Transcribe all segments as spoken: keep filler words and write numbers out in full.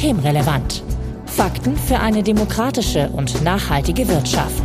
Systemrelevant. Fakten für eine demokratische und nachhaltige Wirtschaft.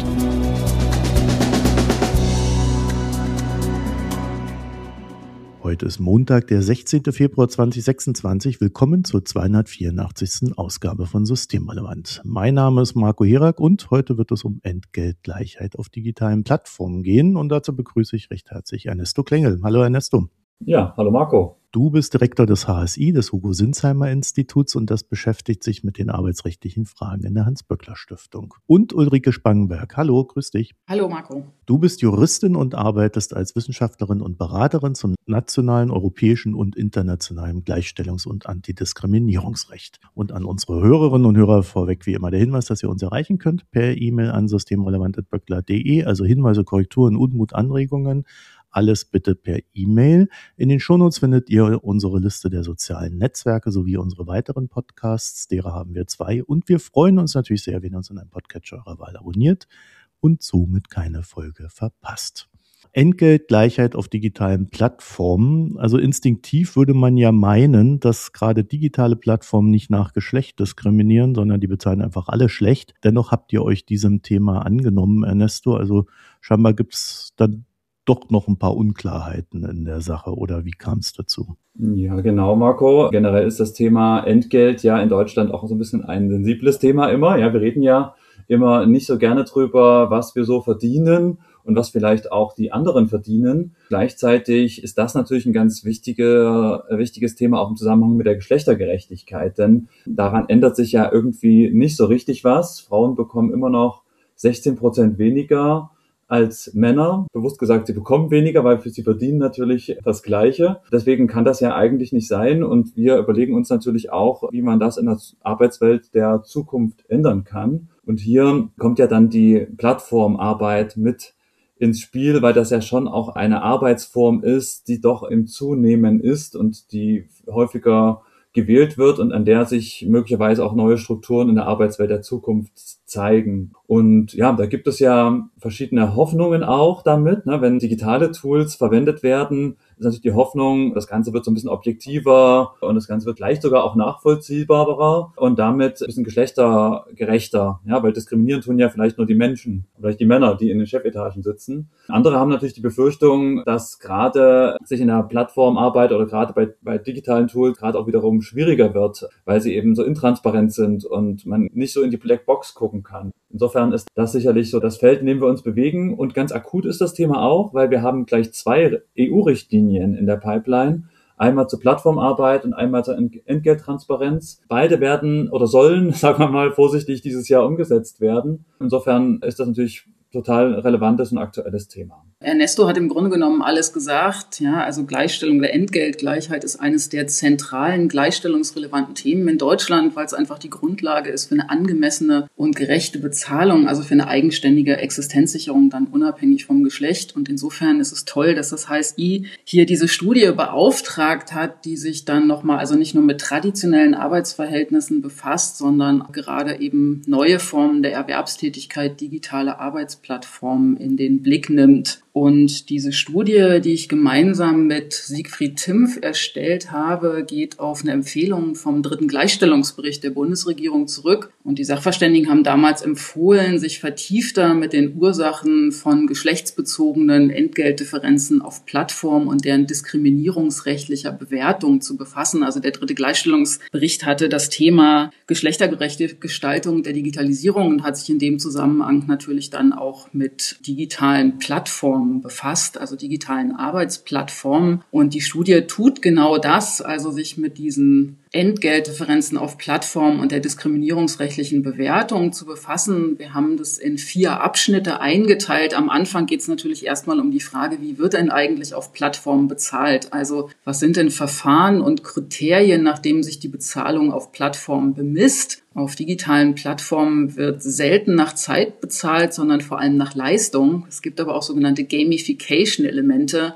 Heute ist Montag, der sechzehnten Februar zweitausendsechsundzwanzig. Willkommen zur zweihundertvierundachtzigsten Ausgabe von Systemrelevant. Mein Name ist Marco Herak und heute wird es um Entgeltgleichheit auf digitalen Plattformen gehen. Und dazu begrüße ich recht herzlich Ernesto Klengel. Hallo Ernesto. Ja, hallo Marco. Du bist Direktor des H S I, des Hugo-Sinsheimer-Instituts, und das beschäftigt sich mit den arbeitsrechtlichen Fragen in der Hans-Böckler-Stiftung. Und Ulrike Spangenberg. Hallo, grüß dich. Hallo Marco. Du bist Juristin und arbeitest als Wissenschaftlerin und Beraterin zum nationalen, europäischen und internationalen Gleichstellungs- und Antidiskriminierungsrecht. Und an unsere Hörerinnen und Hörer vorweg wie immer der Hinweis, dass ihr uns erreichen könnt per E-Mail an systemrelevant punkt böckler punkt de, also Hinweise, Korrekturen, Unmut, Anregungen. Alles bitte per E-Mail. In den Shownotes findet ihr unsere Liste der sozialen Netzwerke sowie unsere weiteren Podcasts. Derer haben wir zwei. Und wir freuen uns natürlich sehr, wenn ihr uns in einem Podcatcher eurer Wahl abonniert und somit keine Folge verpasst. Entgeltgleichheit auf digitalen Plattformen. Also instinktiv würde man ja meinen, dass gerade digitale Plattformen nicht nach Geschlecht diskriminieren, sondern die bezahlen einfach alle schlecht. Dennoch habt ihr euch diesem Thema angenommen, Ernesto. Also scheinbar gibt es dann doch noch ein paar Unklarheiten in der Sache, oder wie kam es dazu? Ja, genau, Marco. Generell ist das Thema Entgelt ja in Deutschland auch so ein bisschen ein sensibles Thema immer. Ja, wir reden ja immer nicht so gerne drüber, was wir so verdienen und was vielleicht auch die anderen verdienen. Gleichzeitig ist das natürlich ein ganz wichtiger, wichtiges Thema auch im Zusammenhang mit der Geschlechtergerechtigkeit, denn daran ändert sich ja irgendwie nicht so richtig was. Frauen bekommen immer noch sechzehn Prozent weniger als Männer. Bewusst gesagt, sie bekommen weniger, weil sie verdienen natürlich das Gleiche. Deswegen kann das ja eigentlich nicht sein. Und wir überlegen uns natürlich auch, wie man das in der Arbeitswelt der Zukunft ändern kann. Und hier kommt ja dann die Plattformarbeit mit ins Spiel, weil das ja schon auch eine Arbeitsform ist, die doch im Zunehmen ist und die häufiger gewählt wird und an der sich möglicherweise auch neue Strukturen in der Arbeitswelt der Zukunft zeigen. Und ja, da gibt es ja verschiedene Hoffnungen auch damit, ne? Wenn digitale Tools verwendet werden, ist natürlich die Hoffnung, das Ganze wird so ein bisschen objektiver und das Ganze wird vielleicht sogar auch nachvollziehbarer und damit ein bisschen geschlechtergerechter, ja, weil diskriminieren tun ja vielleicht nur die Menschen, vielleicht die Männer, die in den Chefetagen sitzen. Andere haben natürlich die Befürchtung, dass gerade sich in der Plattformarbeit oder gerade bei, bei digitalen Tools gerade auch wiederum schwieriger wird, weil sie eben so intransparent sind und man nicht so in die Blackbox gucken kann. Insofern ist das sicherlich so das Feld, in dem wir uns bewegen. Und ganz akut ist das Thema auch, weil wir haben gleich zwei E U-Richtlinien in der Pipeline. Einmal zur Plattformarbeit und einmal zur Entgelttransparenz. Beide werden oder sollen, sagen wir mal vorsichtig, dieses Jahr umgesetzt werden. Insofern ist das natürlich total relevantes und aktuelles Thema. Ernesto hat im Grunde genommen alles gesagt. Ja, also Gleichstellung oder Entgeltgleichheit ist eines der zentralen gleichstellungsrelevanten Themen in Deutschland, weil es einfach die Grundlage ist für eine angemessene und gerechte Bezahlung, also für eine eigenständige Existenzsicherung, dann unabhängig vom Geschlecht. Und insofern ist es toll, dass das H S I hier diese Studie beauftragt hat, die sich dann nochmal, also nicht nur mit traditionellen Arbeitsverhältnissen befasst, sondern gerade eben neue Formen der Erwerbstätigkeit, digitale Arbeitsplattformen in den Blick nimmt. Und diese Studie, die ich gemeinsam mit Siegfried Timpf erstellt habe, geht auf eine Empfehlung vom dritten Gleichstellungsbericht der Bundesregierung zurück. Und die Sachverständigen haben damals empfohlen, sich vertiefter mit den Ursachen von geschlechtsbezogenen Entgeltdifferenzen auf Plattformen und deren diskriminierungsrechtlicher Bewertung zu befassen. Also der dritte Gleichstellungsbericht hatte das Thema geschlechtergerechte Gestaltung der Digitalisierung und hat sich in dem Zusammenhang natürlich dann auch mit digitalen Plattformen befasst, also digitalen Arbeitsplattformen. Und die Studie tut genau das, also sich mit diesen Entgeltdifferenzen auf Plattformen und der diskriminierungsrechtlichen Bewertung zu befassen. Wir haben das in vier Abschnitte eingeteilt. Am Anfang geht es natürlich erstmal um die Frage, wie wird denn eigentlich auf Plattformen bezahlt? Also was sind denn Verfahren und Kriterien, nach denen sich die Bezahlung auf Plattformen bemisst? Auf digitalen Plattformen wird selten nach Zeit bezahlt, sondern vor allem nach Leistung. Es gibt aber auch sogenannte Gamification-Elemente,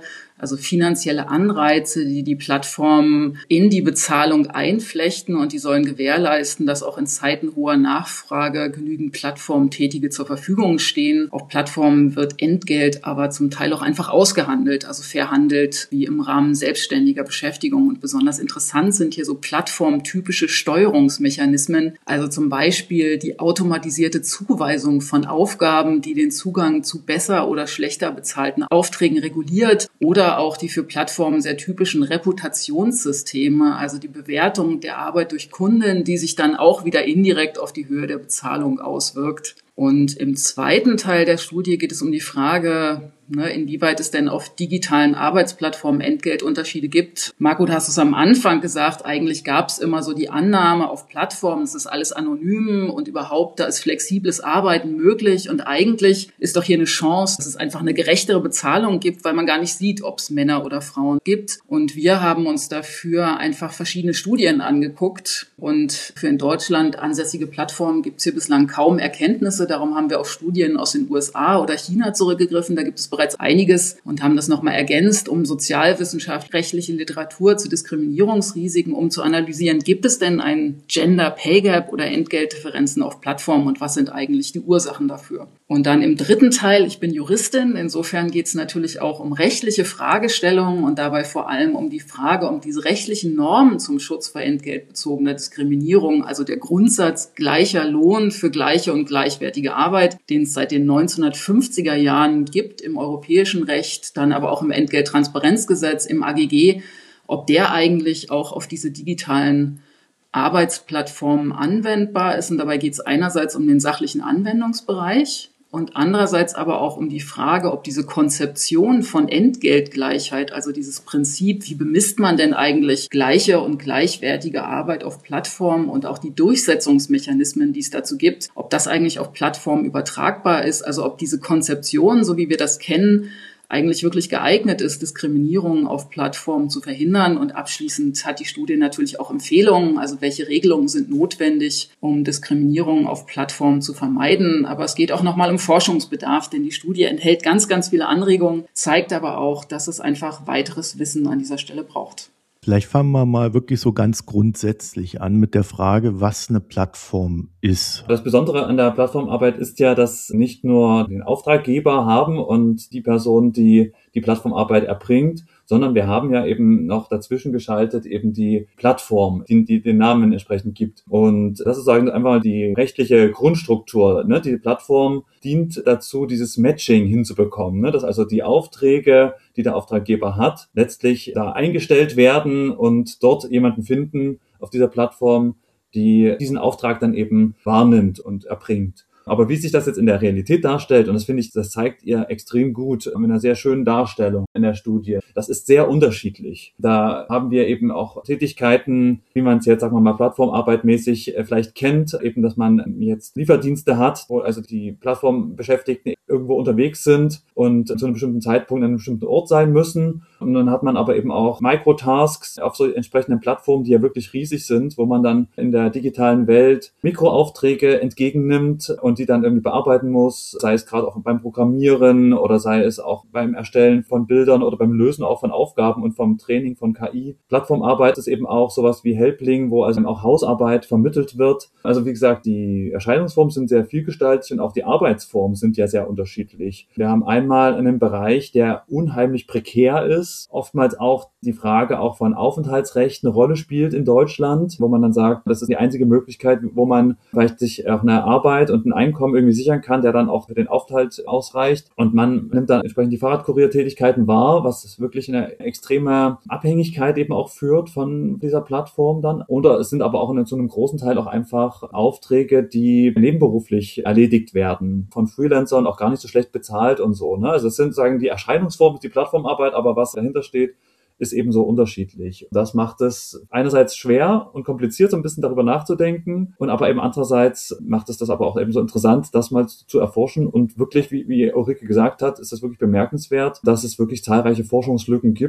also finanzielle Anreize, die die Plattformen in die Bezahlung einflechten und die sollen gewährleisten, dass auch in Zeiten hoher Nachfrage genügend Plattformtätige zur Verfügung stehen. Auf Plattformen wird Entgelt aber zum Teil auch einfach ausgehandelt, also verhandelt wie im Rahmen selbstständiger Beschäftigung. Und besonders interessant sind hier so plattformtypische Steuerungsmechanismen, also zum Beispiel die automatisierte Zuweisung von Aufgaben, die den Zugang zu besser oder schlechter bezahlten Aufträgen reguliert, oder auch die für Plattformen sehr typischen Reputationssysteme, also die Bewertung der Arbeit durch Kunden, die sich dann auch wieder indirekt auf die Höhe der Bezahlung auswirkt. Und im zweiten Teil der Studie geht es um die Frage, ne, inwieweit es denn auf digitalen Arbeitsplattformen Entgeltunterschiede gibt. Marco, du hast es am Anfang gesagt, eigentlich gab es immer so die Annahme auf Plattformen, es ist alles anonym und überhaupt, da ist flexibles Arbeiten möglich. Und eigentlich ist doch hier eine Chance, dass es einfach eine gerechtere Bezahlung gibt, weil man gar nicht sieht, ob es Männer oder Frauen gibt. Und wir haben uns dafür einfach verschiedene Studien angeguckt. Und für in Deutschland ansässige Plattformen gibt es hier bislang kaum Erkenntnisse. Darum haben wir auf Studien aus den U S A oder China zurückgegriffen. Da gibt es bereits einiges und haben das nochmal ergänzt, um sozialwissenschaftliche Literatur zu Diskriminierungsrisiken, um zu analysieren, gibt es denn einen Gender Pay Gap oder Entgeltdifferenzen auf Plattformen und was sind eigentlich die Ursachen dafür? Und dann im dritten Teil, ich bin Juristin, insofern geht es natürlich auch um rechtliche Fragestellungen und dabei vor allem um die Frage, um diese rechtlichen Normen zum Schutz vor entgeltbezogener Diskriminierung, also der Grundsatz gleicher Lohn für gleiche und gleichwertige Arbeit, den es seit den neunzehnhundertfünfziger Jahren gibt im europäischen Recht, dann aber auch im Entgelttransparenzgesetz, im A G G, ob der eigentlich auch auf diese digitalen Arbeitsplattformen anwendbar ist. Und dabei geht es einerseits um den sachlichen Anwendungsbereich und andererseits aber auch um die Frage, ob diese Konzeption von Entgeltgleichheit, also dieses Prinzip, wie bemisst man denn eigentlich gleiche und gleichwertige Arbeit auf Plattformen und auch die Durchsetzungsmechanismen, die es dazu gibt, ob das eigentlich auf Plattformen übertragbar ist, also ob diese Konzeption, so wie wir das kennen, eigentlich wirklich geeignet ist, Diskriminierung auf Plattformen zu verhindern. Und abschließend hat die Studie natürlich auch Empfehlungen, also welche Regelungen sind notwendig, um Diskriminierung auf Plattformen zu vermeiden. Aber es geht auch nochmal um Forschungsbedarf, denn die Studie enthält ganz, ganz viele Anregungen, zeigt aber auch, dass es einfach weiteres Wissen an dieser Stelle braucht. Vielleicht fangen wir mal wirklich so ganz grundsätzlich an mit der Frage, was eine Plattform ist. Das Besondere an der Plattformarbeit ist ja, dass nicht nur den Auftraggeber haben und die Person, die die Plattformarbeit erbringt, sondern wir haben ja eben noch dazwischen geschaltet eben die Plattform, die, die den Namen entsprechend gibt. Und das ist sagen einfach die rechtliche Grundstruktur. Ne? Die Plattform dient dazu, dieses Matching hinzubekommen, ne? Dass also die Aufträge, die der Auftraggeber hat, letztlich da eingestellt werden und dort jemanden finden auf dieser Plattform, die diesen Auftrag dann eben wahrnimmt und erbringt. Aber wie sich das jetzt in der Realität darstellt, und das finde ich, das zeigt ihr extrem gut mit einer sehr schönen Darstellung in der Studie. Das ist sehr unterschiedlich. Da haben wir eben auch Tätigkeiten, wie man es jetzt, sagen wir mal, plattformarbeitmäßig vielleicht kennt, eben, dass man jetzt Lieferdienste hat, wo also die Plattformbeschäftigten irgendwo unterwegs sind und zu einem bestimmten Zeitpunkt an einem bestimmten Ort sein müssen. Und dann hat man aber eben auch Microtasks auf so entsprechenden Plattformen, die ja wirklich riesig sind, wo man dann in der digitalen Welt Mikroaufträge entgegennimmt und die dann irgendwie bearbeiten muss, sei es gerade auch beim Programmieren oder sei es auch beim Erstellen von Bildern oder beim Lösen auch von Aufgaben und vom Training von K I. Plattformarbeit ist eben auch sowas wie Helpling, wo also auch Hausarbeit vermittelt wird. Also wie gesagt, die Erscheinungsformen sind sehr vielgestaltig und auch die Arbeitsformen sind ja sehr unterschiedlich. Wir haben einmal einen Bereich, der unheimlich prekär ist, oftmals auch die Frage auch von Aufenthaltsrecht eine Rolle spielt in Deutschland, wo man dann sagt, das ist die einzige Möglichkeit, wo man vielleicht sich auch eine Arbeit und ein Einkommen irgendwie sichern kann, der dann auch für den Aufenthalt ausreicht. Und man nimmt dann entsprechend die Fahrradkuriertätigkeiten wahr, was wirklich eine extreme Abhängigkeit eben auch führt von dieser Plattform dann. Oder es sind aber auch in so einem großen Teil auch einfach Aufträge, die nebenberuflich erledigt werden, von Freelancern auch gar nicht so schlecht bezahlt und so. Ne? Also es sind, sagen die Erscheinungsformen, die Plattformarbeit, aber was dahinter steht, ist ebenso unterschiedlich. Das macht es einerseits schwer und kompliziert, so ein bisschen darüber nachzudenken, und aber eben andererseits macht es das aber auch eben so interessant, das mal zu erforschen. Und wirklich, wie, wie Ulrike gesagt hat, ist es wirklich bemerkenswert, dass es wirklich zahlreiche Forschungslücken gibt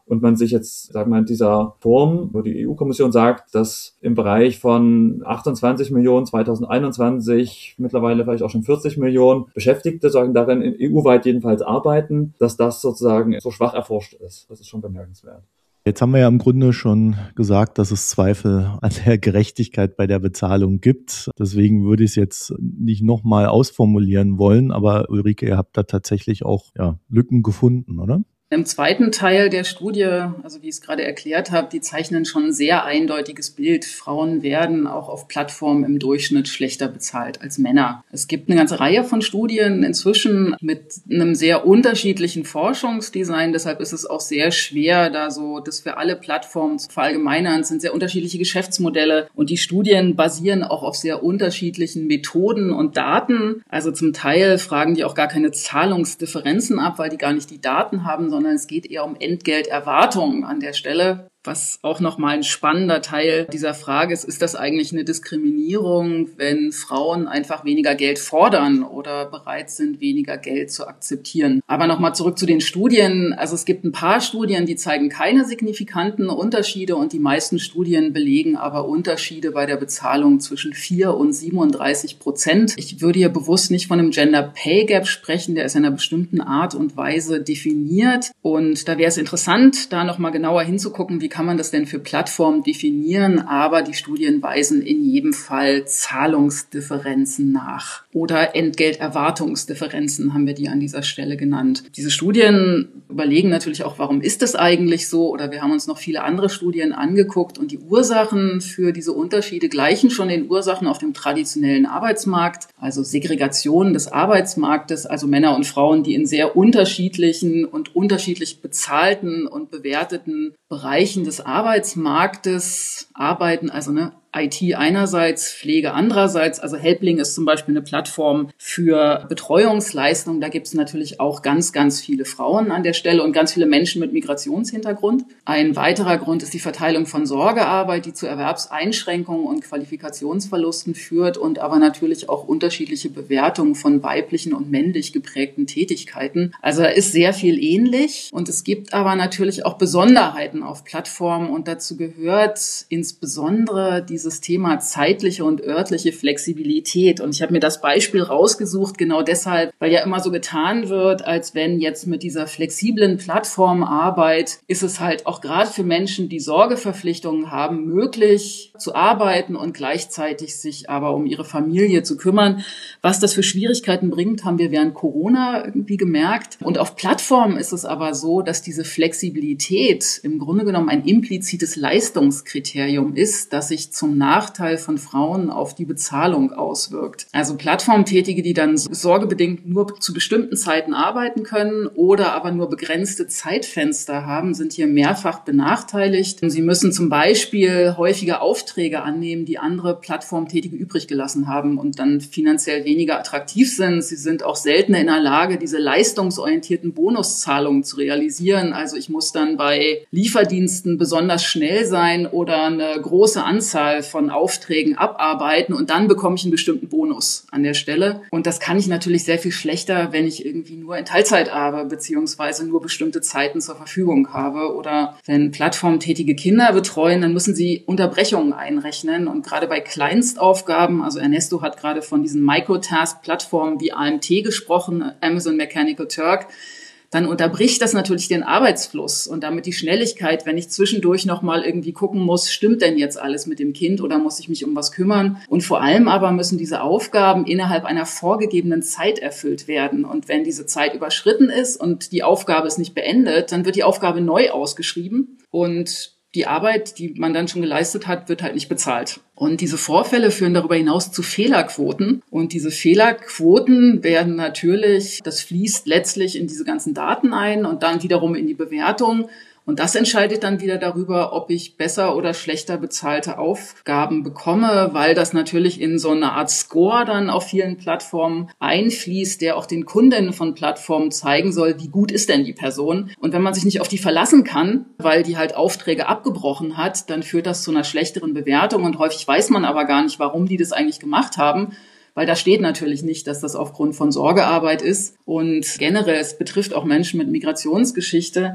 und man sich jetzt, sagen wir mal, in dieser Form, wo die E U-Kommission sagt, dass im Bereich von achtundzwanzig Millionen zweitausendeinundzwanzig, mittlerweile vielleicht auch schon vierzig Millionen Beschäftigte, sagen darin E U-weit jedenfalls arbeiten, dass das sozusagen so schwach erforscht ist. Das ist schon bemerkenswert. Jetzt haben wir ja im Grunde schon gesagt, dass es Zweifel an der Gerechtigkeit bei der Bezahlung gibt. Deswegen würde ich es jetzt nicht nochmal ausformulieren wollen. Aber Ulrike, ihr habt da tatsächlich auch ja, Lücken gefunden, oder? Im zweiten Teil der Studie, also wie ich es gerade erklärt habe, die zeichnen schon ein sehr eindeutiges Bild. Frauen werden auch auf Plattformen im Durchschnitt schlechter bezahlt als Männer. Es gibt eine ganze Reihe von Studien inzwischen mit einem sehr unterschiedlichen Forschungsdesign. Deshalb ist es auch sehr schwer, da so das für alle Plattformen zu verallgemeinern. Es sind sehr unterschiedliche Geschäftsmodelle und die Studien basieren auch auf sehr unterschiedlichen Methoden und Daten. Also zum Teil fragen die auch gar keine Zahlungsdifferenzen ab, weil die gar nicht die Daten haben, sondern sondern es geht eher um Entgelterwartungen an der Stelle. Was auch nochmal ein spannender Teil dieser Frage ist, ist das eigentlich eine Diskriminierung, wenn Frauen einfach weniger Geld fordern oder bereit sind, weniger Geld zu akzeptieren? Aber nochmal zurück zu den Studien. Also es gibt ein paar Studien, die zeigen keine signifikanten Unterschiede und die meisten Studien belegen aber Unterschiede bei der Bezahlung zwischen vier und siebenunddreißig Prozent. Ich würde hier bewusst nicht von einem Gender Pay Gap sprechen, der ist in einer bestimmten Art und Weise definiert. Und da wäre es interessant, da nochmal genauer hinzugucken, wie kann man das denn für Plattformen definieren? Aber die Studien weisen in jedem Fall Zahlungsdifferenzen nach. Oder Entgelterwartungsdifferenzen haben wir die an dieser Stelle genannt. Diese Studien überlegen natürlich auch, warum ist das eigentlich so? Oder wir haben uns noch viele andere Studien angeguckt und die Ursachen für diese Unterschiede gleichen schon den Ursachen auf dem traditionellen Arbeitsmarkt. Also Segregation des Arbeitsmarktes, also Männer und Frauen, die in sehr unterschiedlichen und unterschiedlich bezahlten und bewerteten Bereichen des Arbeitsmarktes arbeiten, also ne, I T einerseits, Pflege andererseits. Also Helpling ist zum Beispiel eine Plattform für Betreuungsleistungen. Da gibt es natürlich auch ganz, ganz viele Frauen an der Stelle und ganz viele Menschen mit Migrationshintergrund. Ein weiterer Grund ist die Verteilung von Sorgearbeit, die zu Erwerbseinschränkungen und Qualifikationsverlusten führt und aber natürlich auch unterschiedliche Bewertungen von weiblichen und männlich geprägten Tätigkeiten. Also da ist sehr viel ähnlich und es gibt aber natürlich auch Besonderheiten auf Plattformen und dazu gehört insbesondere diese dieses Thema zeitliche und örtliche Flexibilität. Und ich habe mir das Beispiel rausgesucht, genau deshalb, weil ja immer so getan wird, als wenn jetzt mit dieser flexiblen Plattformarbeit ist es halt auch gerade für Menschen, die Sorgeverpflichtungen haben, möglich zu arbeiten und gleichzeitig sich aber um ihre Familie zu kümmern. Was das für Schwierigkeiten bringt, haben wir während Corona irgendwie gemerkt. Und auf Plattformen ist es aber so, dass diese Flexibilität im Grunde genommen ein implizites Leistungskriterium ist, das sich zum Nachteil von Frauen auf die Bezahlung auswirkt. Also Plattformtätige, die dann sorgebedingt nur zu bestimmten Zeiten arbeiten können oder aber nur begrenzte Zeitfenster haben, sind hier mehrfach benachteiligt. Sie müssen zum Beispiel häufige Aufträge annehmen, die andere Plattformtätige übrig gelassen haben und dann finanziell weniger attraktiv sind. Sie sind auch seltener in der Lage, diese leistungsorientierten Bonuszahlungen zu realisieren. Also ich muss dann bei Lieferdiensten besonders schnell sein oder eine große Anzahl von Aufträgen abarbeiten und dann bekomme ich einen bestimmten Bonus an der Stelle. Und das kann ich natürlich sehr viel schlechter, wenn ich irgendwie nur in Teilzeit arbeite, beziehungsweise nur bestimmte Zeiten zur Verfügung habe. Oder wenn plattformtätige Kinder betreuen, dann müssen sie Unterbrechungen einrechnen. Und gerade bei Kleinstaufgaben, also Ernesto hat gerade von diesen Microtask-Plattformen wie A M T gesprochen, Amazon Mechanical Turk, dann unterbricht das natürlich den Arbeitsfluss und damit die Schnelligkeit, wenn ich zwischendurch nochmal irgendwie gucken muss, stimmt denn jetzt alles mit dem Kind oder muss ich mich um was kümmern? Und vor allem aber müssen diese Aufgaben innerhalb einer vorgegebenen Zeit erfüllt werden. Und wenn diese Zeit überschritten ist und die Aufgabe ist nicht beendet, dann wird die Aufgabe neu ausgeschrieben und die Arbeit, die man dann schon geleistet hat, wird halt nicht bezahlt. Und diese Vorfälle führen darüber hinaus zu Fehlerquoten. Und diese Fehlerquoten werden natürlich, das fließt letztlich in diese ganzen Daten ein und dann wiederum in die Bewertung. Und das entscheidet dann wieder darüber, ob ich besser oder schlechter bezahlte Aufgaben bekomme, weil das natürlich in so eine Art Score dann auf vielen Plattformen einfließt, der auch den Kundinnen von Plattformen zeigen soll, wie gut ist denn die Person. Und wenn man sich nicht auf die verlassen kann, weil die halt Aufträge abgebrochen hat, dann führt das zu einer schlechteren Bewertung. Und häufig weiß man aber gar nicht, warum die das eigentlich gemacht haben. Weil da steht natürlich nicht, dass das aufgrund von Sorgearbeit ist. Und generell, es betrifft auch Menschen mit Migrationsgeschichte.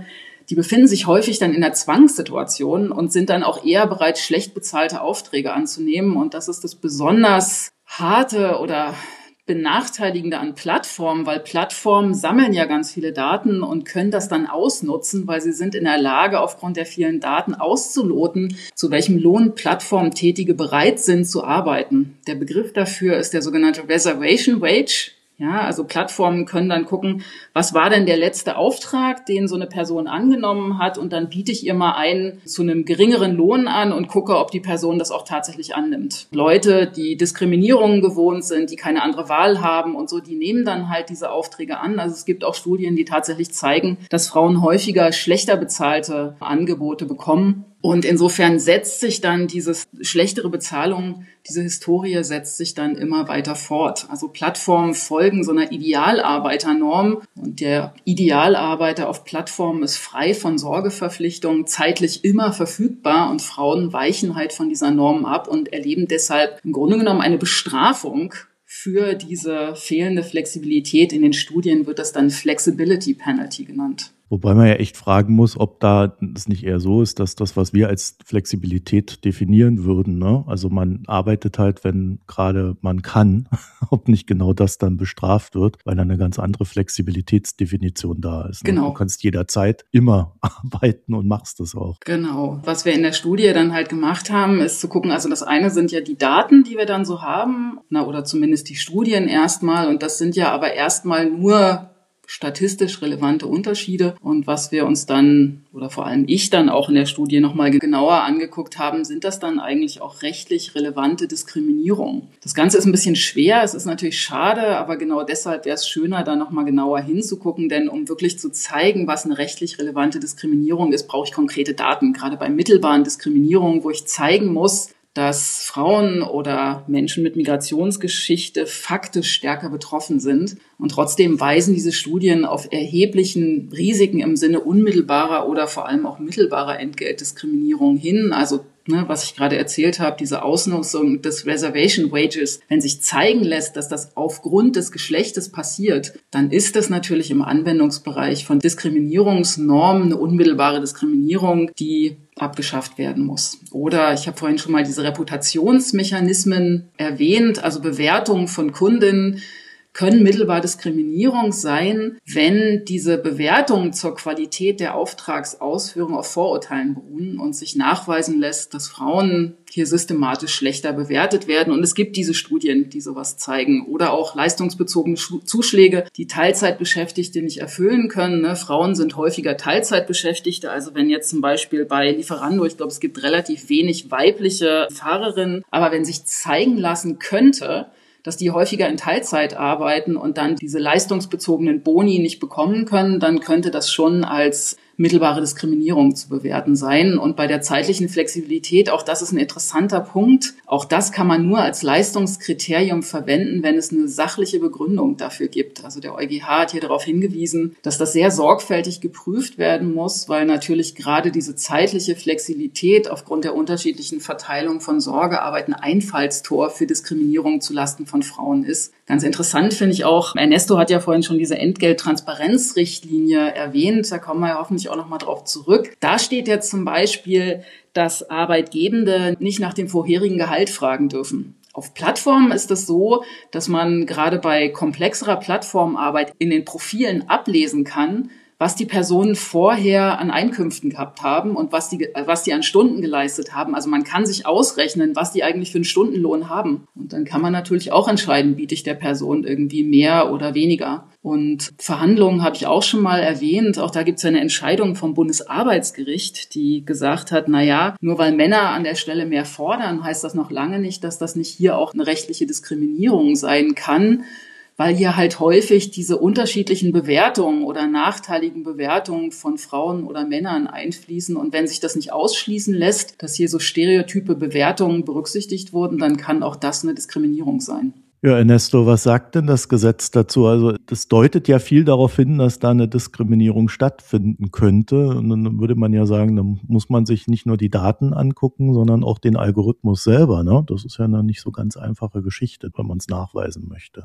die befinden sich häufig dann in einer Zwangssituation und sind dann auch eher bereit, schlecht bezahlte Aufträge anzunehmen. Und das ist das besonders harte oder Benachteiligende an Plattformen, weil Plattformen sammeln ja ganz viele Daten und können das dann ausnutzen, weil sie sind in der Lage, aufgrund der vielen Daten auszuloten, zu welchem Lohn Plattformtätige bereit sind zu arbeiten. Der Begriff dafür ist der sogenannte Reservation Wage. Ja, also Plattformen können dann gucken, was war denn der letzte Auftrag, den so eine Person angenommen hat, und dann biete ich ihr mal einen zu einem geringeren Lohn an und gucke, ob die Person das auch tatsächlich annimmt. Leute, die Diskriminierungen gewohnt sind, die keine andere Wahl haben und so, die nehmen dann halt diese Aufträge an. Also es gibt auch Studien, die tatsächlich zeigen, dass Frauen häufiger schlechter bezahlte Angebote bekommen. Und insofern setzt sich dann diese schlechtere Bezahlung, diese Historie setzt sich dann immer weiter fort. Also Plattformen folgen so einer Idealarbeiternorm, und der Idealarbeiter auf Plattformen ist frei von Sorgeverpflichtungen, zeitlich immer verfügbar, und Frauen weichen halt von dieser Norm ab und erleben deshalb im Grunde genommen eine Bestrafung für diese fehlende Flexibilität. In den Studien wird das dann Flexibility Penalty genannt. Wobei man ja echt fragen muss, ob da es nicht eher so ist, dass das, was wir als Flexibilität definieren würden, ne? Also man arbeitet halt, wenn gerade man kann, ob nicht genau das dann bestraft wird, weil da eine ganz andere Flexibilitätsdefinition da ist. Ne? Genau. Du kannst jederzeit immer arbeiten und machst das auch. Genau. Was wir in der Studie dann halt gemacht haben, ist zu gucken, also das eine sind ja die Daten, die wir dann so haben, na, oder zumindest die Studien erstmal, und das sind ja aber erstmal nur statistisch relevante Unterschiede. Und was wir uns dann, oder vor allem ich dann auch in der Studie nochmal genauer angeguckt haben, sind das dann eigentlich auch rechtlich relevante Diskriminierungen. Das Ganze ist ein bisschen schwer, es ist natürlich schade, aber genau deshalb wäre es schöner, da nochmal genauer hinzugucken, denn um wirklich zu zeigen, was eine rechtlich relevante Diskriminierung ist, brauche ich konkrete Daten. Gerade bei mittelbaren Diskriminierungen, wo ich zeigen muss, dass Frauen oder Menschen mit Migrationsgeschichte faktisch stärker betroffen sind. Und trotzdem weisen diese Studien auf erheblichen Risiken im Sinne unmittelbarer oder vor allem auch mittelbarer Entgeltdiskriminierung hin. Also ne, was ich gerade erzählt habe, diese Ausnutzung des Reservation Wages, wenn sich zeigen lässt, dass das aufgrund des Geschlechtes passiert, dann ist das natürlich im Anwendungsbereich von Diskriminierungsnormen eine unmittelbare Diskriminierung, die abgeschafft werden muss. Oder ich habe vorhin schon mal diese Reputationsmechanismen erwähnt, also Bewertungen von Kundinnen können mittelbar Diskriminierung sein, wenn diese Bewertungen zur Qualität der Auftragsausführung auf Vorurteilen beruhen und sich nachweisen lässt, dass Frauen hier systematisch schlechter bewertet werden. Und es gibt diese Studien, die sowas zeigen. Oder auch leistungsbezogene Zuschläge, die Teilzeitbeschäftigte nicht erfüllen können. Ne? Frauen sind häufiger Teilzeitbeschäftigte. Also wenn jetzt zum Beispiel bei Lieferando, ich glaube, es gibt relativ wenig weibliche Fahrerinnen, aber wenn sich zeigen lassen könnte, dass die häufiger in Teilzeit arbeiten und dann diese leistungsbezogenen Boni nicht bekommen können, dann könnte das schon als mittelbare Diskriminierung zu bewerten sein. Und bei der zeitlichen Flexibilität, auch das ist ein interessanter Punkt, auch das kann man nur als Leistungskriterium verwenden, wenn es eine sachliche Begründung dafür gibt. Also der EuGH hat hier darauf hingewiesen, dass das sehr sorgfältig geprüft werden muss, weil natürlich gerade diese zeitliche Flexibilität aufgrund der unterschiedlichen Verteilung von Sorgearbeit ein Einfallstor für Diskriminierung zulasten von Frauen ist. Ganz interessant finde ich auch, Ernesto hat ja vorhin schon diese Entgelttransparenzrichtlinie erwähnt, da kommen wir ja hoffentlich auch noch mal drauf zurück. Da steht jetzt zum Beispiel, dass Arbeitgebende nicht nach dem vorherigen Gehalt fragen dürfen. Auf Plattformen ist es so, dass man gerade bei komplexerer Plattformarbeit in den Profilen ablesen kann, was die Personen vorher an Einkünften gehabt haben und was die, was die an Stunden geleistet haben. Also man kann sich ausrechnen, was die eigentlich für einen Stundenlohn haben. Und dann kann man natürlich auch entscheiden, biete ich der Person irgendwie mehr oder weniger. Und Verhandlungen habe ich auch schon mal erwähnt. Auch da gibt es eine Entscheidung vom Bundesarbeitsgericht, die gesagt hat, na ja, nur weil Männer an der Stelle mehr fordern, heißt das noch lange nicht, dass das nicht hier auch eine rechtliche Diskriminierung sein kann, weil hier halt häufig diese unterschiedlichen Bewertungen oder nachteiligen Bewertungen von Frauen oder Männern einfließen. Und wenn sich das nicht ausschließen lässt, dass hier so stereotype Bewertungen berücksichtigt wurden, dann kann auch das eine Diskriminierung sein. Ja, Ernesto, was sagt denn das Gesetz dazu? Also das deutet ja viel darauf hin, dass da eine Diskriminierung stattfinden könnte. Und dann würde man ja sagen, dann muss man sich nicht nur die Daten angucken, sondern auch den Algorithmus selber. Ne? Das ist ja eine nicht so ganz einfache Geschichte, wenn man es nachweisen möchte.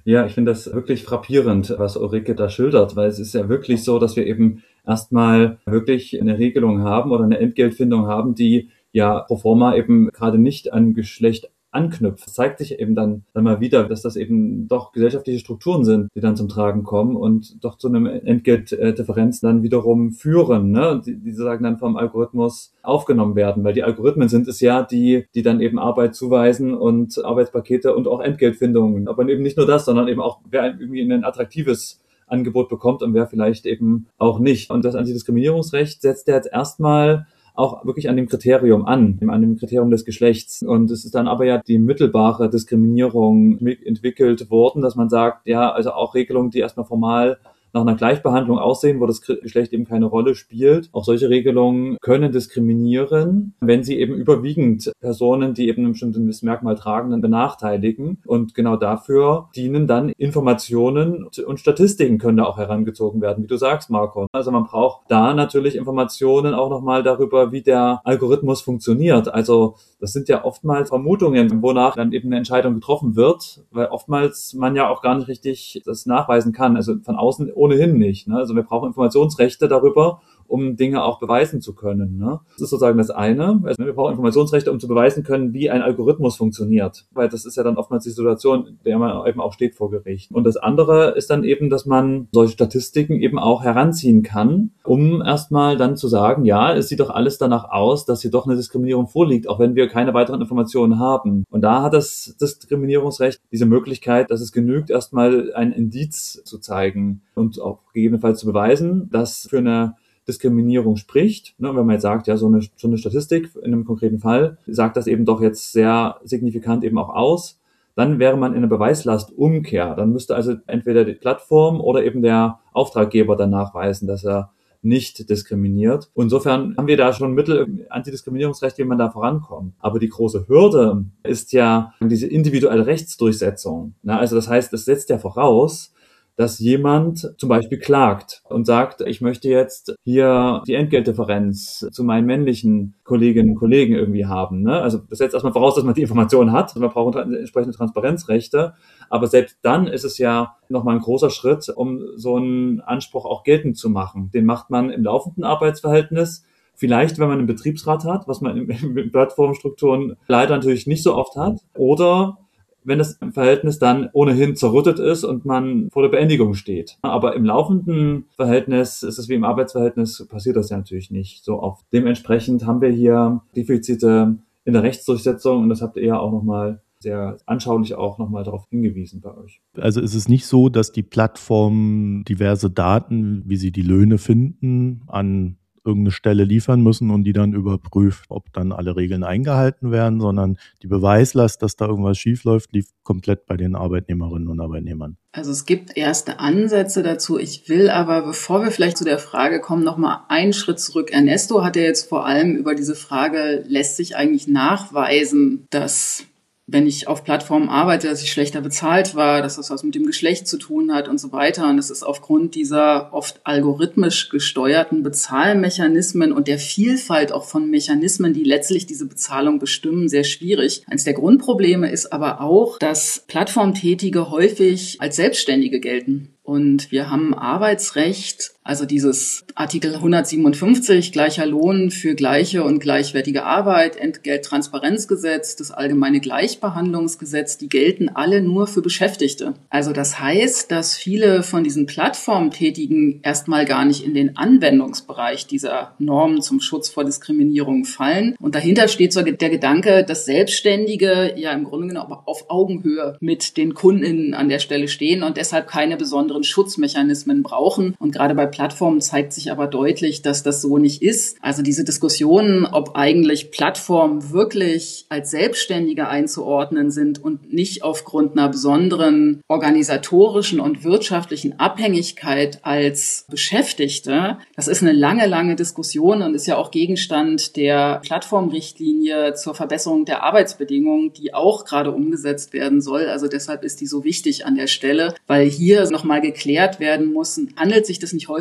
Ja, ich finde das wirklich frappierend, was Ulrike da schildert, weil es ist ja wirklich so, dass wir eben erstmal wirklich eine Regelung haben oder eine Entgeltfindung haben, die ja pro forma eben gerade nicht an Geschlecht anknüpft. Es zeigt sich eben dann, dann mal wieder, dass das eben doch gesellschaftliche Strukturen sind, die dann zum Tragen kommen und doch zu einem Entgeltdifferenz dann wiederum führen, ne? Die, die sagen dann vom Algorithmus aufgenommen werden, weil die Algorithmen sind es ja, die, die dann eben Arbeit zuweisen und Arbeitspakete und auch Entgeltfindungen. Aber eben nicht nur das, sondern eben auch, wer irgendwie ein attraktives Angebot bekommt und wer vielleicht eben auch nicht. Und das Antidiskriminierungsrecht setzt ja jetzt erstmal auch wirklich an dem Kriterium an, an dem Kriterium des Geschlechts. Und es ist dann aber ja die mittelbare Diskriminierung entwickelt worden, dass man sagt, ja, also auch Regelungen, die erstmal formal nach einer Gleichbehandlung aussehen, wo das Geschlecht eben keine Rolle spielt. Auch solche Regelungen können diskriminieren, wenn sie eben überwiegend Personen, die eben ein bestimmtes Merkmal tragen, dann benachteiligen. Und genau dafür dienen dann Informationen und Statistiken können da auch herangezogen werden, wie du sagst, Marco. Also man braucht da natürlich Informationen auch nochmal darüber, wie der Algorithmus funktioniert. Also das sind ja oftmals Vermutungen, wonach dann eben eine Entscheidung getroffen wird, weil oftmals man ja auch gar nicht richtig das nachweisen kann. Also von außen ohnehin nicht. Ne? Also wir brauchen Informationsrechte darüber, um Dinge auch beweisen zu können. Ne? Das ist sozusagen das eine. Also wir brauchen Informationsrechte, um zu beweisen können, wie ein Algorithmus funktioniert. Weil das ist ja dann oftmals die Situation, in der man eben auch steht vor Gericht. Und das andere ist dann eben, dass man solche Statistiken eben auch heranziehen kann, um erstmal dann zu sagen, ja, es sieht doch alles danach aus, dass hier doch eine Diskriminierung vorliegt, auch wenn wir keine weiteren Informationen haben. Und da hat das Diskriminierungsrecht diese Möglichkeit, dass es genügt, erstmal ein Indiz zu zeigen und auch gegebenenfalls zu beweisen, dass für eine Diskriminierung spricht. Ne, wenn man jetzt sagt, ja, so eine, so eine Statistik in einem konkreten Fall sagt das eben doch jetzt sehr signifikant eben auch aus, dann wäre man in einer Beweislastumkehr. Dann müsste also entweder die Plattform oder eben der Auftraggeber dann nachweisen, dass er nicht diskriminiert. Insofern haben wir da schon Mittel, Antidiskriminierungsrecht, wie man da vorankommt. Aber die große Hürde ist ja diese individuelle Rechtsdurchsetzung. Na, also das heißt, es setzt ja voraus, dass jemand zum Beispiel klagt und sagt, ich möchte jetzt hier die Entgeltdifferenz zu meinen männlichen Kolleginnen und Kollegen irgendwie haben. Ne? Also das setzt erstmal voraus, dass man die Informationen hat. Man braucht entsprechende Transparenzrechte. Aber selbst dann ist es ja nochmal ein großer Schritt, um so einen Anspruch auch geltend zu machen. Den macht man im laufenden Arbeitsverhältnis. Vielleicht, wenn man einen Betriebsrat hat, was man in Plattformstrukturen leider natürlich nicht so oft hat. Oder wenn das Verhältnis dann ohnehin zerrüttet ist und man vor der Beendigung steht. Aber im laufenden Verhältnis ist es wie im Arbeitsverhältnis, passiert das ja natürlich nicht so oft. Dementsprechend haben wir hier Defizite in der Rechtsdurchsetzung und das habt ihr ja auch nochmal sehr anschaulich auch nochmal darauf hingewiesen bei euch. Also ist es nicht so, dass die Plattformen diverse Daten, wie sie die Löhne finden, an irgendeine Stelle liefern müssen und die dann überprüft, ob dann alle Regeln eingehalten werden, sondern die Beweislast, dass da irgendwas schiefläuft, liegt komplett bei den Arbeitnehmerinnen und Arbeitnehmern. Also es gibt erste Ansätze dazu. Ich will aber, bevor wir vielleicht zu der Frage kommen, noch mal einen Schritt zurück. Ernesto hat ja jetzt vor allem über diese Frage, lässt sich eigentlich nachweisen, dass wenn ich auf Plattformen arbeite, dass ich schlechter bezahlt war, dass das was mit dem Geschlecht zu tun hat und so weiter. Und das ist aufgrund dieser oft algorithmisch gesteuerten Bezahlmechanismen und der Vielfalt auch von Mechanismen, die letztlich diese Bezahlung bestimmen, sehr schwierig. Eines der Grundprobleme ist aber auch, dass Plattformtätige häufig als Selbstständige gelten. Und wir haben Arbeitsrecht, also dieses Artikel hundertsiebenundfünfzig, gleicher Lohn für gleiche und gleichwertige Arbeit, Entgelttransparenzgesetz, das allgemeine Gleichbehandlungsgesetz, die gelten alle nur für Beschäftigte. Also das heißt, dass viele von diesen Plattformtätigen erstmal gar nicht in den Anwendungsbereich dieser Normen zum Schutz vor Diskriminierung fallen. Und dahinter steht so der Gedanke, dass Selbstständige ja im Grunde genommen auf Augenhöhe mit den KundInnen an der Stelle stehen und deshalb keine besonderen Schutzmechanismen brauchen. Und gerade bei Plattformen zeigt sich aber deutlich, dass das so nicht ist. Also diese Diskussionen, ob eigentlich Plattformen wirklich als Selbstständige einzuordnen sind und nicht aufgrund einer besonderen organisatorischen und wirtschaftlichen Abhängigkeit als Beschäftigte, das ist eine lange, lange Diskussion und ist ja auch Gegenstand der Plattformrichtlinie zur Verbesserung der Arbeitsbedingungen, die auch gerade umgesetzt werden soll. Also deshalb ist die so wichtig an der Stelle, weil hier nochmal geklärt werden muss, handelt sich das nicht häufig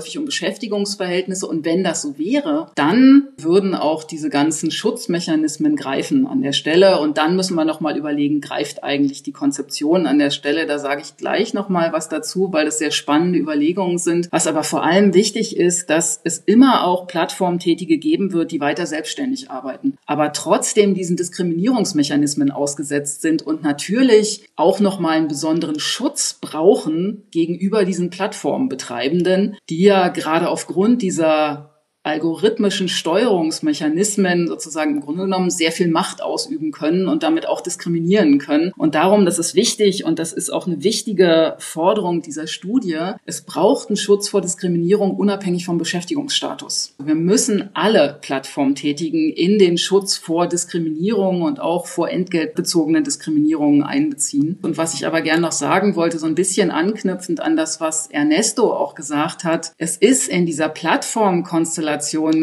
häufig um Beschäftigungsverhältnisse. Und wenn das so wäre, dann würden auch diese ganzen Schutzmechanismen greifen an der Stelle. Und dann müssen wir nochmal überlegen, greift eigentlich die Konzeption an der Stelle? Da sage ich gleich nochmal was dazu, weil das sehr spannende Überlegungen sind. Was aber vor allem wichtig ist, dass es immer auch Plattformtätige geben wird, die weiter selbstständig arbeiten, aber trotzdem diesen Diskriminierungsmechanismen ausgesetzt sind und natürlich auch nochmal einen besonderen Schutz brauchen gegenüber diesen Plattformbetreibenden, die ja gerade aufgrund dieser algorithmischen Steuerungsmechanismen sozusagen im Grunde genommen sehr viel Macht ausüben können und damit auch diskriminieren können. Und darum, das ist wichtig und das ist auch eine wichtige Forderung dieser Studie, es braucht einen Schutz vor Diskriminierung unabhängig vom Beschäftigungsstatus. Wir müssen alle Plattformtätigen in den Schutz vor Diskriminierung und auch vor entgeltbezogenen Diskriminierungen einbeziehen. Und was ich aber gerne noch sagen wollte, so ein bisschen anknüpfend an das, was Ernesto auch gesagt hat, es ist in dieser Plattformkonstellation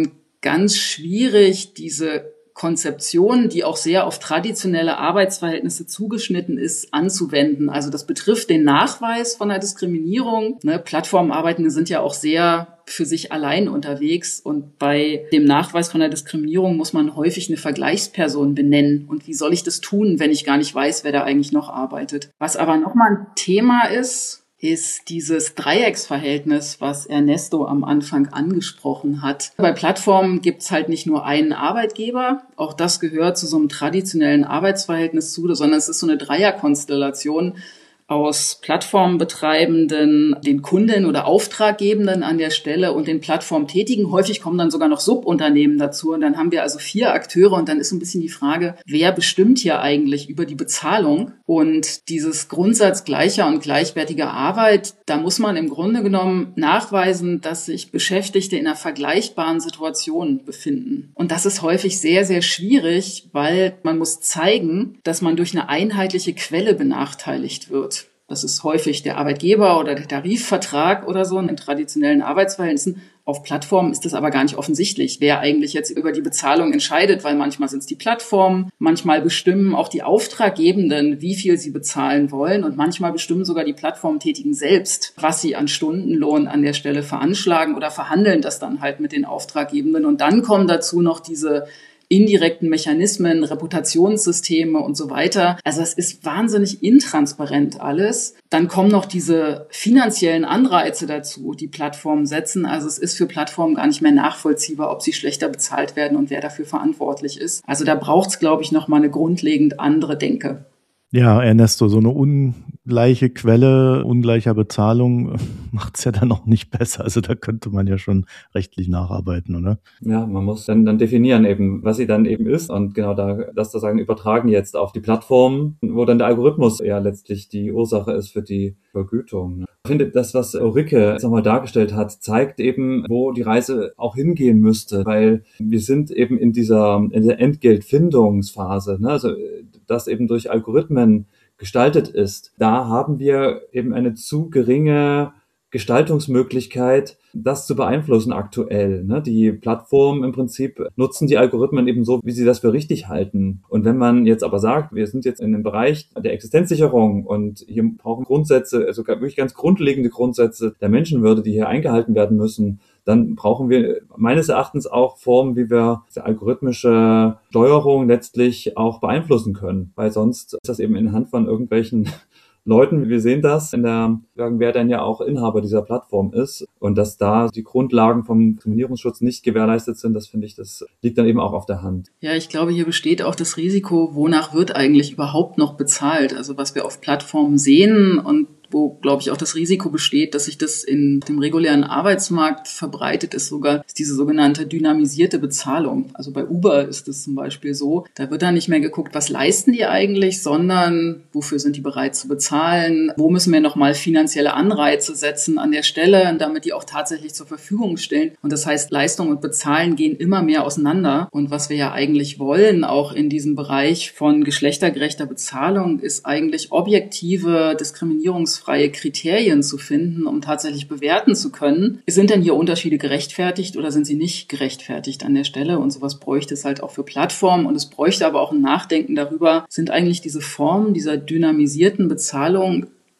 ganz schwierig, diese Konzeption, die auch sehr auf traditionelle Arbeitsverhältnisse zugeschnitten ist, anzuwenden. Also das betrifft den Nachweis von einer Diskriminierung. Ne, Plattformarbeitende sind ja auch sehr für sich allein unterwegs und bei dem Nachweis von einer Diskriminierung muss man häufig eine Vergleichsperson benennen. Und wie soll ich das tun, wenn ich gar nicht weiß, wer da eigentlich noch arbeitet? Was aber nochmal ein Thema ist, ist dieses Dreiecksverhältnis, was Ernesto am Anfang angesprochen hat. Bei Plattformen gibt's halt nicht nur einen Arbeitgeber, auch das gehört zu so einem traditionellen Arbeitsverhältnis zu, sondern es ist so eine Dreierkonstellation aus Plattformbetreibenden, den Kunden oder Auftraggebenden an der Stelle und den Plattformtätigen. Häufig kommen dann sogar noch Subunternehmen dazu und dann haben wir also vier Akteure und dann ist so ein bisschen die Frage, wer bestimmt hier eigentlich über die Bezahlung? Und dieses Grundsatz gleicher und gleichwertiger Arbeit, da muss man im Grunde genommen nachweisen, dass sich Beschäftigte in einer vergleichbaren Situation befinden. Und das ist häufig sehr, sehr schwierig, weil man muss zeigen, dass man durch eine einheitliche Quelle benachteiligt wird. Das ist häufig der Arbeitgeber oder der Tarifvertrag oder so in traditionellen Arbeitsverhältnissen. Auf Plattformen ist das aber gar nicht offensichtlich, wer eigentlich jetzt über die Bezahlung entscheidet, weil manchmal sind es die Plattformen, manchmal bestimmen auch die Auftraggebenden, wie viel sie bezahlen wollen und manchmal bestimmen sogar die Plattformtätigen selbst, was sie an Stundenlohn an der Stelle veranschlagen oder verhandeln das dann halt mit den Auftraggebenden. Und dann kommen dazu noch diese indirekten Mechanismen, Reputationssysteme und so weiter. Also es ist wahnsinnig intransparent alles. Dann kommen noch diese finanziellen Anreize dazu, die Plattformen setzen. Also es ist für Plattformen gar nicht mehr nachvollziehbar, ob sie schlechter bezahlt werden und wer dafür verantwortlich ist. Also da braucht es, glaube ich, noch mal eine grundlegend andere Denke. Ja, Ernesto, so eine ungleiche Quelle, ungleicher Bezahlung macht es ja dann auch nicht besser. Also da könnte man ja schon rechtlich nacharbeiten, oder? Ja, man muss dann, dann definieren eben, was sie dann eben ist und genau da, das zu sagen, übertragen jetzt auf die Plattform, wo dann der Algorithmus ja letztlich die Ursache ist für die Vergütung. Ich finde, das, was Ulrike jetzt nochmal dargestellt hat, zeigt eben, wo die Reise auch hingehen müsste, weil wir sind eben in dieser, in der Entgeltfindungsphase, ne? Also das eben durch Algorithmen gestaltet ist. Da haben wir eben eine zu geringe Gestaltungsmöglichkeit, das zu beeinflussen aktuell. Ne? Die Plattformen im Prinzip nutzen die Algorithmen eben so, wie sie das für richtig halten. Und wenn man jetzt aber sagt, wir sind jetzt in dem Bereich der Existenzsicherung und hier brauchen Grundsätze, also wirklich ganz grundlegende Grundsätze der Menschenwürde, die hier eingehalten werden müssen, dann brauchen wir meines Erachtens auch Formen, wie wir die algorithmische Steuerung letztlich auch beeinflussen können. Weil sonst ist das eben in der Hand von irgendwelchen Leuten. Wir sehen das in der, wer dann ja auch Inhaber dieser Plattform ist. Und dass da die Grundlagen vom Diskriminierungsschutz nicht gewährleistet sind, das finde ich, das liegt dann eben auch auf der Hand. Ja, ich glaube, hier besteht auch das Risiko, wonach wird eigentlich überhaupt noch bezahlt? Also was wir auf Plattformen sehen und wo, glaube ich, auch das Risiko besteht, dass sich das in dem regulären Arbeitsmarkt verbreitet ist, sogar ist diese sogenannte dynamisierte Bezahlung. Also bei Uber ist es zum Beispiel so, da wird dann nicht mehr geguckt, was leisten die eigentlich, sondern wofür sind die bereit zu bezahlen, wo müssen wir nochmal finanzielle Anreize setzen an der Stelle, damit die auch tatsächlich zur Verfügung stellen. Und das heißt, Leistung und Bezahlen gehen immer mehr auseinander. Und was wir ja eigentlich wollen, auch in diesem Bereich von geschlechtergerechter Bezahlung, ist eigentlich objektive Diskriminierungsfreiheit freie Kriterien zu finden, um tatsächlich bewerten zu können. Sind denn hier Unterschiede gerechtfertigt oder sind sie nicht gerechtfertigt an der Stelle? Und sowas bräuchte es halt auch für Plattformen und es bräuchte aber auch ein Nachdenken darüber, sind eigentlich diese Formen dieser dynamisierten Bezahlung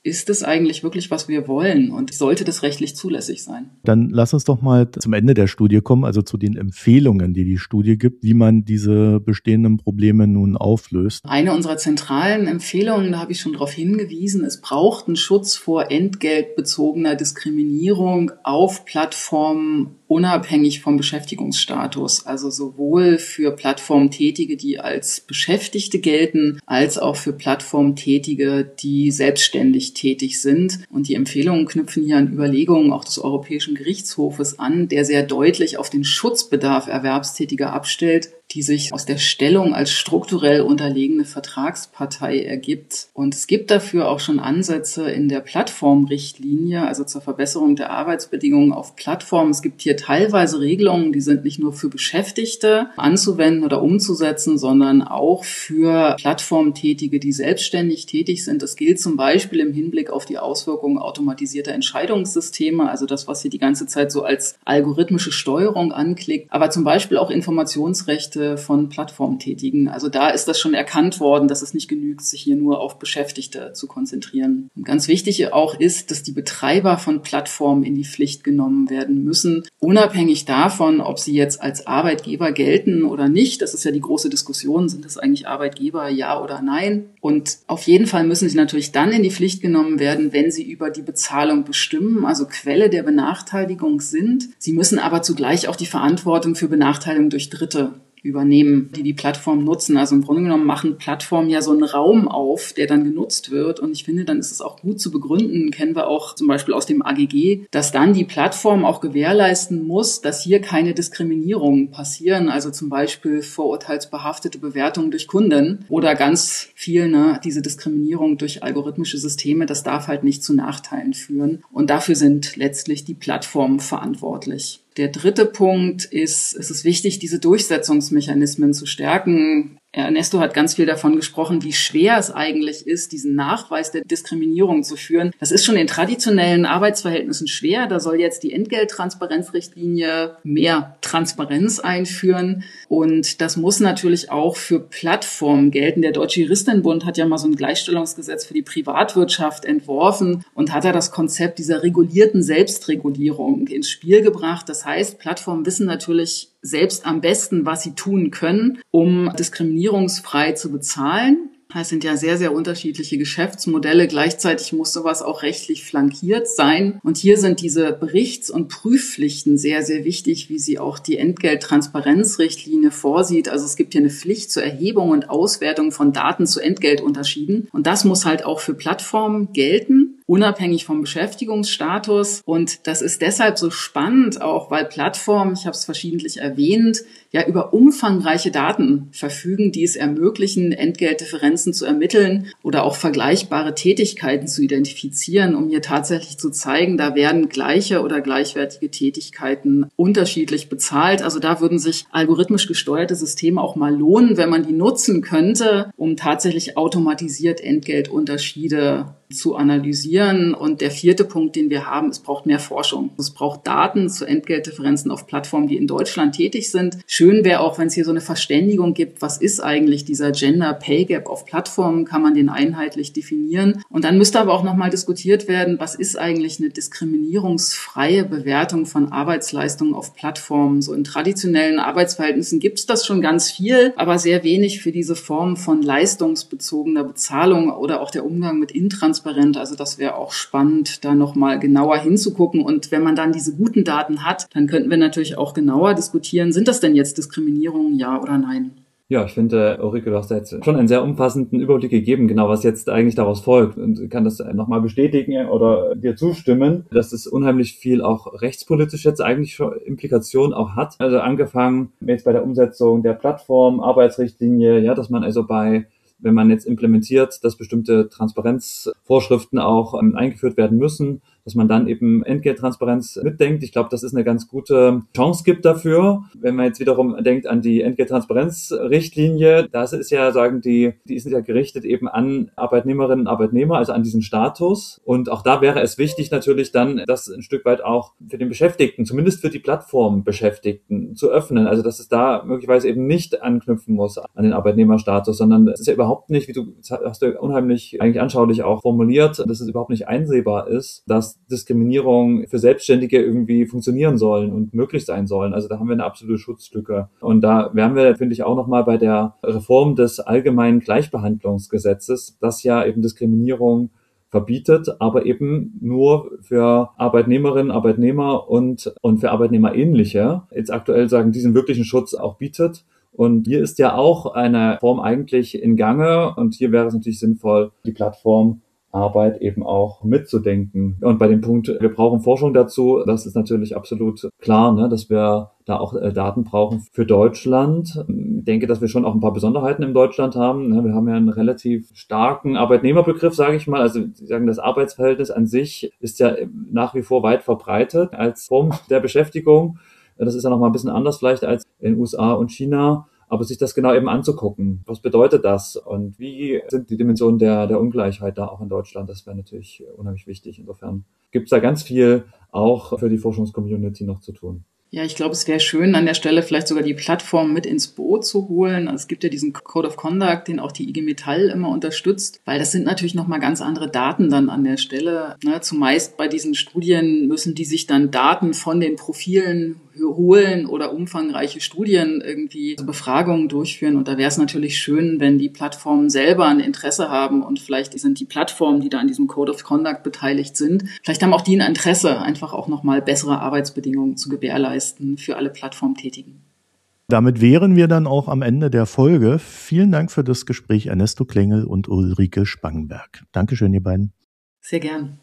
ist es eigentlich wirklich, was wir wollen und sollte das rechtlich zulässig sein? Dann lass uns doch mal zum Ende der Studie kommen, also zu den Empfehlungen, die die Studie gibt, wie man diese bestehenden Probleme nun auflöst. Eine unserer zentralen Empfehlungen, da habe ich schon darauf hingewiesen, es braucht einen Schutz vor entgeltbezogener Diskriminierung auf Plattformen unabhängig vom Beschäftigungsstatus, also sowohl für Plattformtätige, die als Beschäftigte gelten, als auch für Plattformtätige, die selbstständig tätig sind. Und die Empfehlungen knüpfen hier an Überlegungen auch des Europäischen Gerichtshofes an, der sehr deutlich auf den Schutzbedarf Erwerbstätiger abstellt, die sich aus der Stellung als strukturell unterlegene Vertragspartei ergibt. Und es gibt dafür auch schon Ansätze in der Plattformrichtlinie, also zur Verbesserung der Arbeitsbedingungen auf Plattformen. Es gibt hier teilweise Regelungen, die sind nicht nur für Beschäftigte anzuwenden oder umzusetzen, sondern auch für Plattformtätige, die selbstständig tätig sind. Das gilt zum Beispiel im Hinblick auf die Auswirkungen automatisierter Entscheidungssysteme, also das, was hier die ganze Zeit so als algorithmische Steuerung anklickt, aber zum Beispiel auch Informationsrechte von Plattformtätigen. Also da ist das schon erkannt worden, dass es nicht genügt, sich hier nur auf Beschäftigte zu konzentrieren. Und ganz wichtig auch ist, dass die Betreiber von Plattformen in die Pflicht genommen werden müssen, unabhängig davon, ob sie jetzt als Arbeitgeber gelten oder nicht. Das ist ja die große Diskussion, sind das eigentlich Arbeitgeber, ja oder nein? Und auf jeden Fall müssen sie natürlich dann in die Pflicht genommen werden, wenn sie über die Bezahlung bestimmen, also Quelle der Benachteiligung sind. Sie müssen aber zugleich auch die Verantwortung für Benachteiligung durch Dritte übernehmen, die die Plattform nutzen. Also im Grunde genommen machen Plattformen ja so einen Raum auf, der dann genutzt wird. Und ich finde, dann ist es auch gut zu begründen, kennen wir auch zum Beispiel aus dem A G G, dass dann die Plattform auch gewährleisten muss, dass hier keine Diskriminierungen passieren. Also zum Beispiel vorurteilsbehaftete Bewertungen durch Kunden oder ganz viel, ne, diese Diskriminierung durch algorithmische Systeme, das darf halt nicht zu Nachteilen führen. Und dafür sind letztlich die Plattformen verantwortlich. Der dritte Punkt ist, es ist wichtig, diese Durchsetzungsmechanismen zu stärken. Ernesto hat ganz viel davon gesprochen, wie schwer es eigentlich ist, diesen Nachweis der Diskriminierung zu führen. Das ist schon in traditionellen Arbeitsverhältnissen schwer. Da soll jetzt die Entgelttransparenzrichtlinie mehr Transparenz einführen. Und das muss natürlich auch für Plattformen gelten. Der Deutsche Juristinnenbund hat ja mal so ein Gleichstellungsgesetz für die Privatwirtschaft entworfen und hat da das Konzept dieser regulierten Selbstregulierung ins Spiel gebracht. Das heißt, Plattformen wissen natürlich selbst am besten, was sie tun können, um diskriminierungsfrei zu bezahlen. Es sind ja sehr, sehr unterschiedliche Geschäftsmodelle. Gleichzeitig muss sowas auch rechtlich flankiert sein. Und hier sind diese Berichts- und Prüfpflichten sehr, sehr wichtig, wie sie auch die Entgelttransparenzrichtlinie vorsieht. Also es gibt hier eine Pflicht zur Erhebung und Auswertung von Daten zu Entgeltunterschieden. Und das muss halt auch für Plattformen gelten, unabhängig vom Beschäftigungsstatus. Und das ist deshalb so spannend, auch weil Plattformen, ich habe es verschiedentlich erwähnt, ja über umfangreiche Daten verfügen, die es ermöglichen, Entgeltdifferenzen zu ermitteln oder auch vergleichbare Tätigkeiten zu identifizieren, um hier tatsächlich zu zeigen, da werden gleiche oder gleichwertige Tätigkeiten unterschiedlich bezahlt. Also da würden sich algorithmisch gesteuerte Systeme auch mal lohnen, wenn man die nutzen könnte, um tatsächlich automatisiert Entgeltunterschiede zu analysieren. Und der vierte Punkt, den wir haben, es braucht mehr Forschung. Es braucht Daten zu Entgeltdifferenzen auf Plattformen, die in Deutschland tätig sind. Schön wäre auch, wenn es hier so eine Verständigung gibt, was ist eigentlich dieser Gender Pay Gap auf Plattformen, kann man den einheitlich definieren. Und dann müsste aber auch nochmal diskutiert werden, was ist eigentlich eine diskriminierungsfreie Bewertung von Arbeitsleistungen auf Plattformen. So in traditionellen Arbeitsverhältnissen gibt es das schon ganz viel, aber sehr wenig für diese Form von leistungsbezogener Bezahlung oder auch der Umgang mit intransparent. Also das wäre auch spannend, da nochmal genauer hinzugucken. Und wenn man dann diese guten Daten hat, dann könnten wir natürlich auch genauer diskutieren, sind das denn jetzt Diskriminierungen, ja oder nein? Ja, ich finde, Ulrike, du hast da jetzt schon einen sehr umfassenden Überblick gegeben, genau was jetzt eigentlich daraus folgt, und kann das nochmal bestätigen oder dir zustimmen, dass es unheimlich viel auch rechtspolitisch jetzt eigentlich schon Implikationen auch hat. Also angefangen jetzt bei der Umsetzung der Plattform, Arbeitsrichtlinie, ja, dass man also bei wenn man jetzt implementiert, dass bestimmte Transparenzvorschriften auch ähm, eingeführt werden müssen, dass man dann eben Entgelttransparenz mitdenkt. Ich glaube, dass es eine ganz gute Chance gibt dafür. Wenn man jetzt wiederum denkt an die Entgelttransparenzrichtlinie, das ist ja, sagen die, die ist ja gerichtet eben an Arbeitnehmerinnen und Arbeitnehmer, also an diesen Status. Und auch da wäre es wichtig natürlich dann, das ein Stück weit auch für den Beschäftigten, zumindest für die Plattformbeschäftigten zu öffnen. Also dass es da möglicherweise eben nicht anknüpfen muss an den Arbeitnehmerstatus, sondern es ist ja überhaupt nicht, wie du hast du unheimlich eigentlich anschaulich auch formuliert, dass es überhaupt nicht einsehbar ist, dass Diskriminierung für Selbstständige irgendwie funktionieren sollen und möglich sein sollen. Also da haben wir eine absolute Schutzlücke. Und da wären wir, finde ich, auch nochmal bei der Reform des allgemeinen Gleichbehandlungsgesetzes, das ja eben Diskriminierung verbietet, aber eben nur für Arbeitnehmerinnen, Arbeitnehmer und, und für Arbeitnehmerähnliche jetzt aktuell sagen, diesen wirklichen Schutz auch bietet. Und hier ist ja auch eine Form eigentlich in Gange und hier wäre es natürlich sinnvoll, die Plattformarbeit eben auch mitzudenken. Und bei dem Punkt, wir brauchen Forschung dazu, das ist natürlich absolut klar, ne, dass wir da auch äh, Daten brauchen für Deutschland. Ich denke, dass wir schon auch ein paar Besonderheiten in Deutschland haben. Ne, wir haben ja einen relativ starken Arbeitnehmerbegriff, sage ich mal. Also Sie sagen, das Arbeitsverhältnis an sich ist ja nach wie vor weit verbreitet als Form der Beschäftigung. Das ist ja noch mal ein bisschen anders vielleicht als in den U S A und China, aber sich das genau eben anzugucken. Was bedeutet das und wie sind die Dimensionen der, der Ungleichheit da auch in Deutschland? Das wäre natürlich unheimlich wichtig. Insofern gibt es da ganz viel auch für die Forschungscommunity noch zu tun. Ja, ich glaube, es wäre schön, an der Stelle vielleicht sogar die Plattform mit ins Boot zu holen. Also es gibt ja diesen Code of Conduct, den auch die I G Metall immer unterstützt, weil das sind natürlich nochmal ganz andere Daten dann an der Stelle. Ne, zumeist bei diesen Studien müssen die sich dann Daten von den Profilen holen oder umfangreiche Studien irgendwie, also Befragungen durchführen. Und da wäre es natürlich schön, wenn die Plattformen selber ein Interesse haben und vielleicht sind die Plattformen, die da an diesem Code of Conduct beteiligt sind, vielleicht haben auch die ein Interesse, einfach auch nochmal bessere Arbeitsbedingungen zu gewährleisten für alle Plattformtätigen. Damit wären wir dann auch am Ende der Folge. Vielen Dank für das Gespräch, Ernesto Klengel und Ulrike Spangenberg. Dankeschön, ihr beiden. Sehr gern.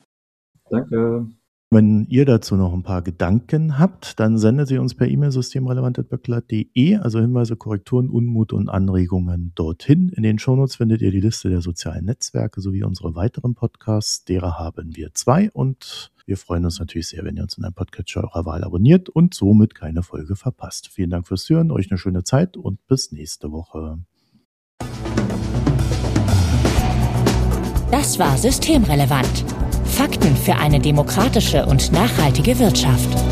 Danke. Wenn ihr dazu noch ein paar Gedanken habt, dann sendet sie uns per E-Mail systemrelevant at böckler punkt de, also Hinweise, Korrekturen, Unmut und Anregungen dorthin. In den Shownotes findet ihr die Liste der sozialen Netzwerke sowie unsere weiteren Podcasts. Derer haben wir zwei und wir freuen uns natürlich sehr, wenn ihr uns in einem Podcatcher eurer Wahl abonniert und somit keine Folge verpasst. Vielen Dank fürs Hören, euch eine schöne Zeit und bis nächste Woche. Das war Systemrelevant. Fakten für eine demokratische und nachhaltige Wirtschaft.